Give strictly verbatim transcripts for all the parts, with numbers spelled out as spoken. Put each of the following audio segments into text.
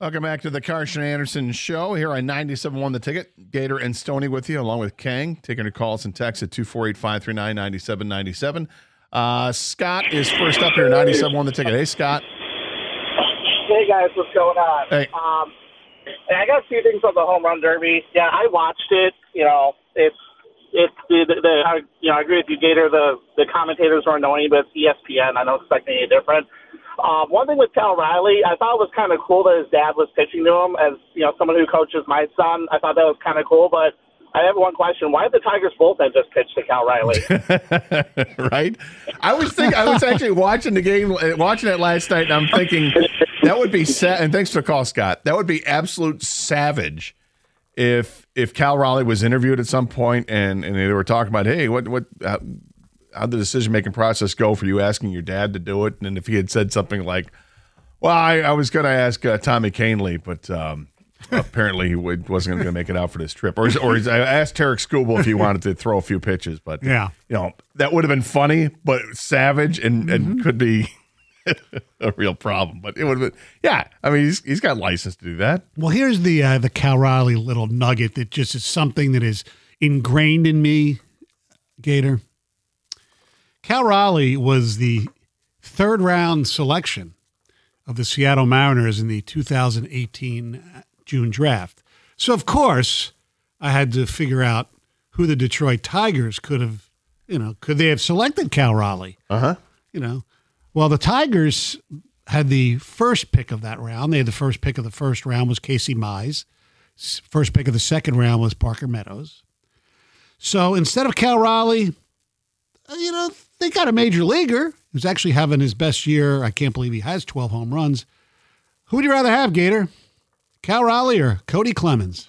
Welcome back to the Karsch and Anderson Show here on ninety-seven point one The Ticket. Gator and Stoney with you, along with Kang, taking your calls and texts at two four eight, five three nine, nine seven nine seven. Uh, Scott is first up here, ninety-seven point one The Ticket. Hey, Scott. Hey, guys, what's going on? Hey. Um, I got a few things on the home run derby. Yeah, I watched it. You know, it's it's the, the, the I, you know I agree with you, Gator. The the commentators are annoying, but it's E S P N. I don't expect any different. Um, one thing with Cal Riley, I thought it was kind of cool that his dad was pitching to him. As you know, someone who coaches my son, I thought that was kind of cool. But I have one question: why did the Tigers bullpen just pitch to Cal Riley? Right? I was think I was actually watching the game, watching it last night, and I'm thinking that would be sa- and thanks for the call, Scott. That would be absolute savage if if Cal Riley was interviewed at some point and and they were talking about, hey, what what. Uh, how'd the decision-making process go for you asking your dad to do it? And if he had said something like, well, I, I was going to ask uh, Tommy Canely, but um, apparently he would, wasn't going to make it out for this trip. Or, or I asked Tarek Skubal if he wanted to throw a few pitches. But, yeah. you know, that would have been funny, but savage and, and mm-hmm. could be a real problem. But it would have been, yeah, I mean, he's, he's got license to do that. Well, here's the, uh, the Cal Riley little nugget that just is something that is ingrained in me, Gator. Cal Riley was the third round selection of the Seattle Mariners in the two thousand eighteen June draft. So, of course, I had to figure out who the Detroit Tigers could have, you know, could they have selected Cal Riley? Uh-huh. You know, well, the Tigers had the first pick of that round. They had the first pick of the first round was Casey Mize. First pick of the second round was Parker Meadows. So instead of Cal Riley, you know, they got a major leaguer who's actually having his best year. I can't believe he has twelve home runs. Who would you rather have, Gator? Cal Riley or Cody Clemens?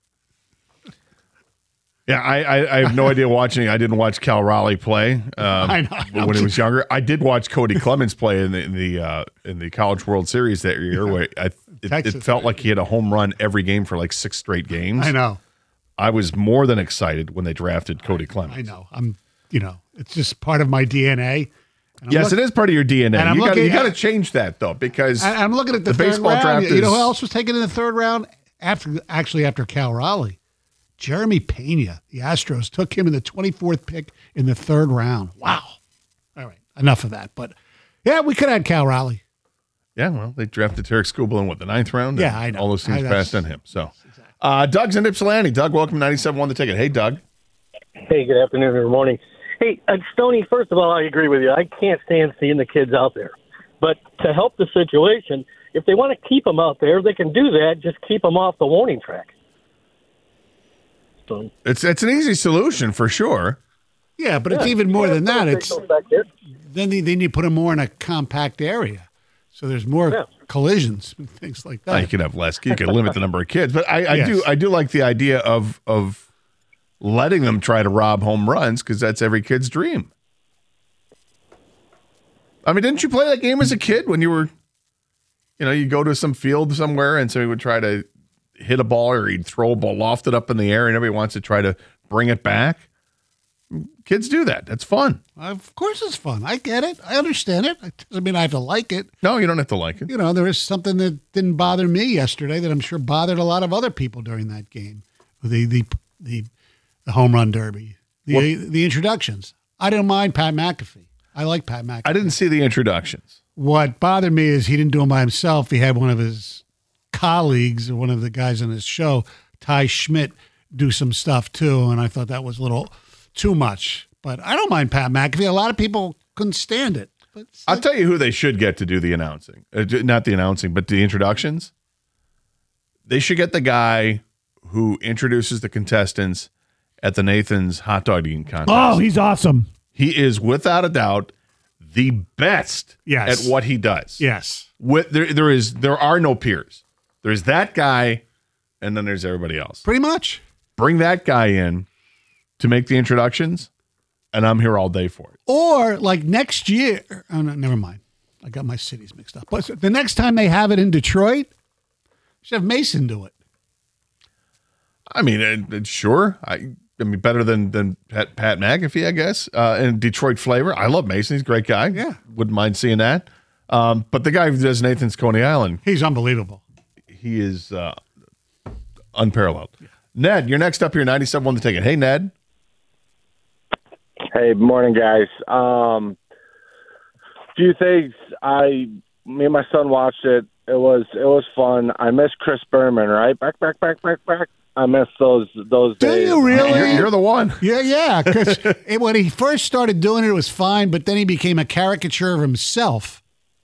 Yeah, I, I, I have no idea watching. I didn't watch Cal Riley play um, I know. when he was younger. I did watch Cody Clemens play in the in the, uh, in the College World Series that year. Where I, it, it felt like he had a home run every game for like six straight games. I know. I was more than excited when they drafted Cody Clemens. I know. I'm. You know, it's just part of my D N A. Yes, look, it is part of your D N A. And you got to change that, though, because I'm looking at the, the third baseball round. draft. You is, know who else was taken in the third round? After Actually, after Cal Riley. Jeremy Pena. The Astros took him in the twenty-fourth pick in the third round. Wow. All right, enough of that. But, yeah, we could add Cal Riley. Yeah, well, they drafted Tarek Skubal in, what, the ninth round? Yeah, I know. All those teams I, passed on him. So, exactly. uh, Doug's in Ypsilanti. Doug, welcome to ninety-seven point one The Ticket. Hey, Doug. Hey, good afternoon or good morning. Hey, uh, Stoney, first of all, I agree with you. I can't stand seeing the kids out there. But to help the situation, if they want to keep them out there, they can do that. Just keep them off the warning track. So, it's it's an easy solution for sure. Yeah, but yeah. It's even more yeah, than that. It's then they, then you put them more in a compact area, so there's more yeah. collisions and things like that. Well, you could have less. You could limit the number of kids, but I, I yes. do I do like the idea of of. letting them try to rob home runs because that's every kid's dream. I mean, didn't you play that game as a kid when you were, you know, you go to some field somewhere and somebody would try to hit a ball or he'd throw a ball, loft it up in the air and everybody wants to try to bring it back? Kids do that. That's fun. Of course it's fun. I get it. I understand it. It doesn't mean I have to like it. No, you don't have to like it. You know, there is something that didn't bother me yesterday that I'm sure bothered a lot of other people during that game. The, the, the, The home run derby, the well, the introductions. I didn't mind Pat McAfee. I like Pat McAfee. I didn't see the introductions. What bothered me is he didn't do them by himself. He had one of his colleagues, or one of the guys on his show, Ty Schmidt, do some stuff too, and I thought that was a little too much. But I don't mind Pat McAfee. A lot of people couldn't stand it. But I'll tell you who they should get to do the announcing. Uh, not the announcing, but the introductions. They should get the guy who introduces the contestants at the Nathan's hot dog eating contest. Oh, he's awesome. He is, without a doubt, the best yes. at what he does. Yes. With, there, there is, there are no peers. There's that guy, and then there's everybody else. Pretty much. Bring that guy in to make the introductions, and I'm here all day for it. Or, like, next year. Oh, no, never mind. I got my cities mixed up. But the next time they have it in Detroit, should have Mason do it. I mean, it, it, sure. I... I mean, better than than Pat, Pat McAfee, I guess, uh, and Detroit flavor. I love Mason; he's a great guy. Yeah, wouldn't mind seeing that. Um, but the guy who does Nathan's Coney Island, he's unbelievable. he is uh, unparalleled. Ned, you're next up here, ninety-seven on the ticket. Hey, Ned. Hey, morning, guys. Um, few things. I, me and my son watched it. It was it was fun. I miss Chris Berman, right? Back, back, back, back, back. I miss those those Do days. you really? You're, you're the one. Yeah, yeah. Because when he first started doing it, it was fine, but then he became a caricature of himself.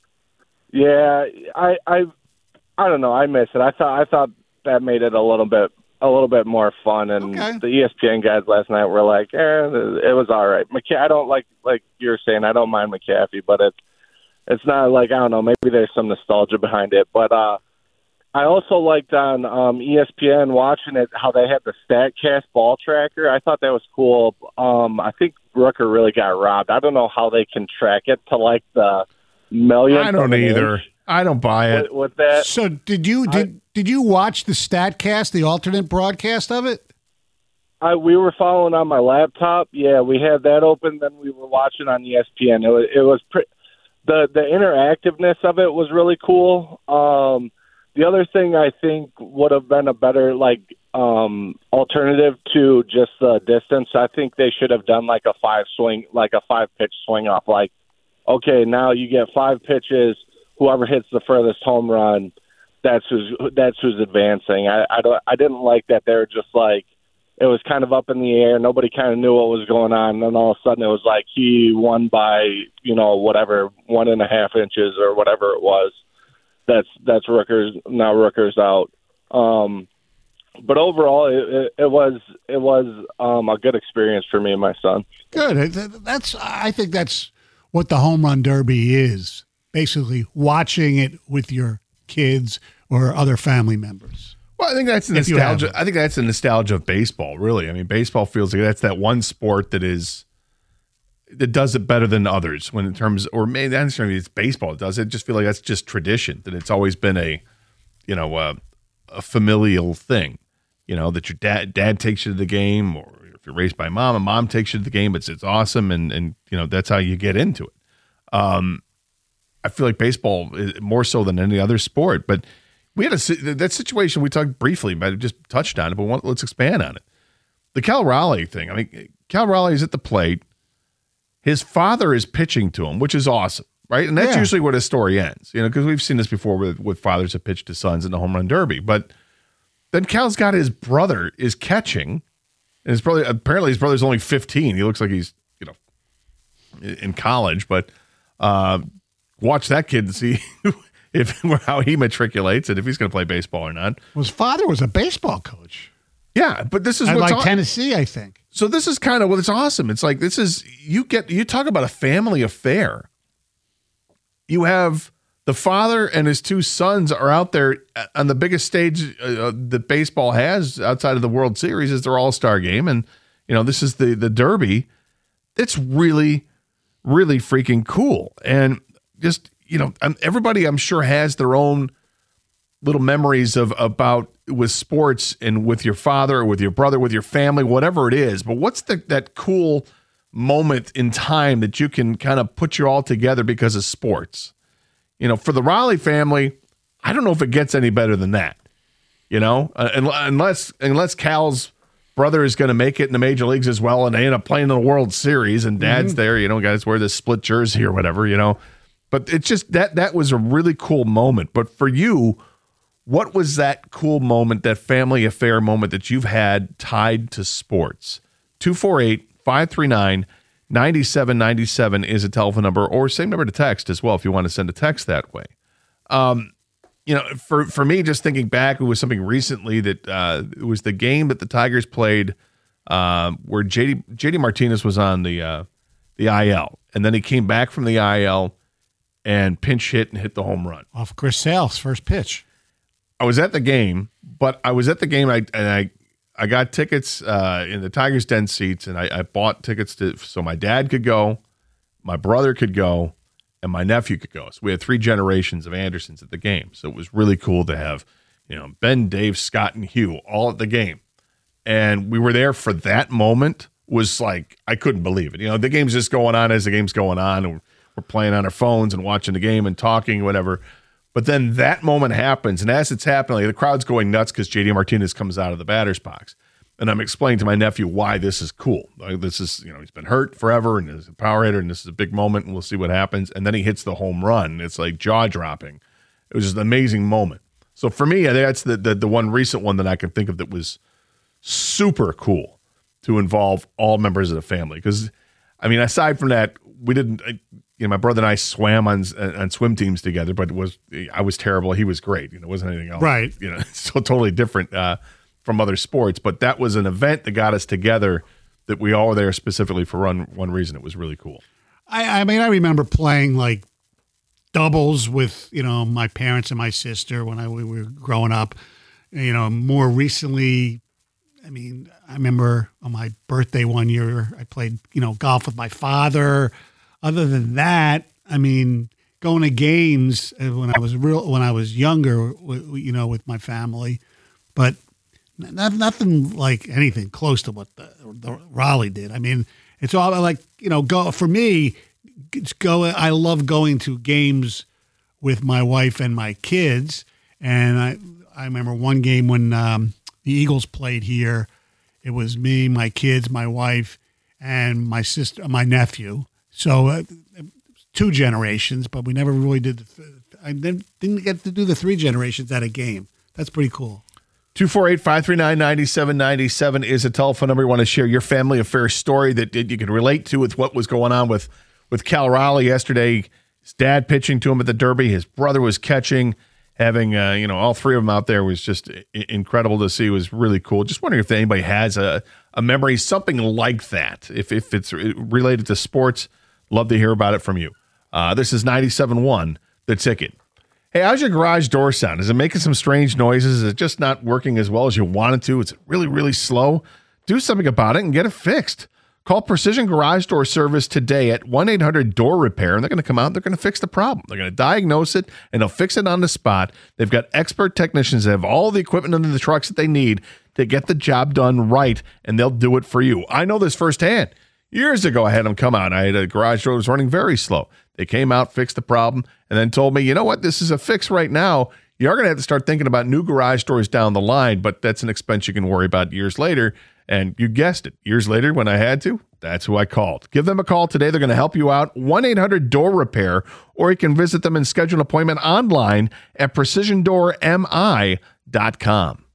Yeah, I, I, I don't know. I miss it. I thought I thought that made it a little bit a little bit more fun. And Okay. the E S P N guys last night were like, eh, it was all right. McC- I don't like like you're saying. I don't mind McAfee, but it's it's not like I don't know. Maybe there's some nostalgia behind it, but. uh I also liked on um, E S P N watching it how they had the StatCast ball tracker. I thought that was cool. Um, I think Rooker really got robbed. I don't know how they can track it to like the millionth. I don't of an either. inch I don't buy it. With, with that, So did you did did you watch the StatCast, the alternate broadcast of it? I we were following on my laptop. Yeah, we had that open. Then we were watching on E S P N. It was it was pre- the the interactiveness of it was really cool. Um, The other thing I think would have been a better like um, alternative to just the distance. I think they should have done like a five swing, like a five pitch swing off. Like, okay, now you get five pitches. Whoever hits the furthest home run, that's who's that's who's advancing. I I, don't, I didn't like that. They're just like it was kind of up in the air. Nobody kind of knew what was going on. And then all of a sudden it was like he won by you know whatever one and a half inches or whatever it was. That's that's Rooker's now. Rooker's out, um, but overall, it, it, it was it was um, a good experience for me and my son. Good. That's I think that's what the home run derby is. Basically, watching it with your kids or other family members. Well, I think that's the If you have nostalgia. it. I think that's the nostalgia of baseball. Really, I mean, baseball feels like that's that one sport that is that does it better than others. When in terms, or maybe not necessarily it's baseball. It does it just feel like that's just tradition. That it's always been a, you know, uh, a familial thing. You know, that your dad dad takes you to the game, or if you're raised by mom, and mom takes you to the game. It's it's awesome, and and you know that's how you get into it. Um, I feel like baseball is more so than any other sport, but. We had a that situation we talked briefly, but just touched on it. But want, let's expand on it. The Cal Raleigh thing. I mean, Cal Raleigh is at the plate. His father is pitching to him, which is awesome, right? And that's Yeah. usually where the story ends, you know, because we've seen this before with, with fathers have pitched to sons in the home run derby. But then Cal's got his brother is catching, and his brother apparently his brother's only fifteen. He looks like he's you know in college, but uh, watch that kid and see. If how he matriculates and if he's going to play baseball or not. His father was a baseball coach. Yeah, but this is I what's like aw- Tennessee, I think. So this is kind of what it's awesome. It's like this is you get you talk about a family affair. You have the father and his two sons are out there on the biggest stage uh, that baseball has outside of the World Series is their All-Star game, and you know this is the the Derby. It's really, really freaking cool, and just. You know, everybody I'm sure has their own little memories of about with sports and with your father or with your brother, with your family, whatever it is. But what's the that cool moment in time that you can kind of put you all together because of sports? You know, for the Raleigh family, I don't know if it gets any better than that. You know, uh, unless unless Cal's brother is going to make it in the major leagues as well, and they end up playing in the World Series, and Dad's mm-hmm. there. You know, guys wear this split jersey or whatever. You know. But it's just that that was a really cool moment. But for you, what was that cool moment, that family affair moment that you've had tied to sports? two four eight, five three nine, nine seven nine seven is a telephone number, or same number to text as well if you want to send a text that way. Um, you know, for, for me, just thinking back, it was something recently that uh, it was the game that the Tigers played uh, where J D, J D Martinez was on the uh, the I L. And then he came back from the I L and pinch hit and hit the home run off Chris Sale's first pitch. I was at the game, but I was at the game I, and I I got tickets uh, in the Tigers Den seats, and I, I bought tickets to so my dad could go, my brother could go, and my nephew could go. So we had three generations of Andersons at the game. So it was really cool to have, you know, Ben, Dave, Scott, and Hugh all at the game. And we were there for that moment. Was like, I couldn't believe it. You know, the game's just going on as the game's going on, and we're playing on our phones and watching the game and talking, whatever. But then that moment happens, and as it's happening, the crowd's going nuts because J D Martinez comes out of the batter's box. And I'm explaining to my nephew why this is cool. Like, this is, you know, he's been hurt forever, and he's a power hitter, and this is a big moment, and we'll see what happens. And then he hits the home run. It's like jaw-dropping. It was just an amazing moment. So for me, that's the, the the one recent one that I can think of that was super cool to involve all members of the family. Because, I mean, aside from that, we didn't, you know, my brother and I swam on on swim teams together, but it was I was terrible. He was great. You know, it wasn't anything else. Right. You know, so totally different uh, from other sports. But that was an event that got us together that we all were there specifically for one, one reason. It was really cool. I, I mean, I remember playing like doubles with, you know, my parents and my sister when I we were growing up. You know, more recently, I mean, I remember on my birthday one year, I played, you know, golf with my father. Other than that, I mean, going to games when I was real, when I was younger, you know, with my family, but not, nothing like anything close to what the, the Raleigh did. I mean, it's all like, you know, go for me. It's go. I love going to games with my wife and my kids, and I I remember one game when um, the Eagles played here. It was me, my kids, my wife, and my sister, my nephew. So uh, two generations, but we never really did. The th- I didn't get to do the three generations at a game. That's pretty cool. two four eight, five three nine, nine seven nine seven is a telephone number. You want to share your family affair story that you can relate to with what was going on with, with Cal Raleigh yesterday. His dad pitching to him at the Derby. His brother was catching. Having, uh, you know, all three of them out there was just I- incredible to see. It was really cool. Just wondering if anybody has a, a memory, something like that. If, if it's related to sports, love to hear about it from you. Uh, this is ninety-seven point one, The Ticket. Hey, how's your garage door sound? Is it making some strange noises? Is it just not working as well as you want it to? Is it really, really slow? Do something about it and get it fixed. Call Precision Garage Door Service today at one eight hundred door repair, and they're going to come out and they're going to fix the problem. They're going to diagnose it, and they'll fix it on the spot. They've got expert technicians that have all the equipment under the trucks that they need to get the job done right, and they'll do it for you. I know this firsthand. Years ago, I had them come out. I had a garage door that was running very slow. They came out, fixed the problem, and then told me, you know what, this is a fix right now. You're going to have to start thinking about new garage doors down the line, but that's an expense you can worry about years later. And you guessed it, years later when I had to, that's who I called. Give them a call today. They're going to help you out. one eight hundred door repair, or you can visit them and schedule an appointment online at precision door m i dot com.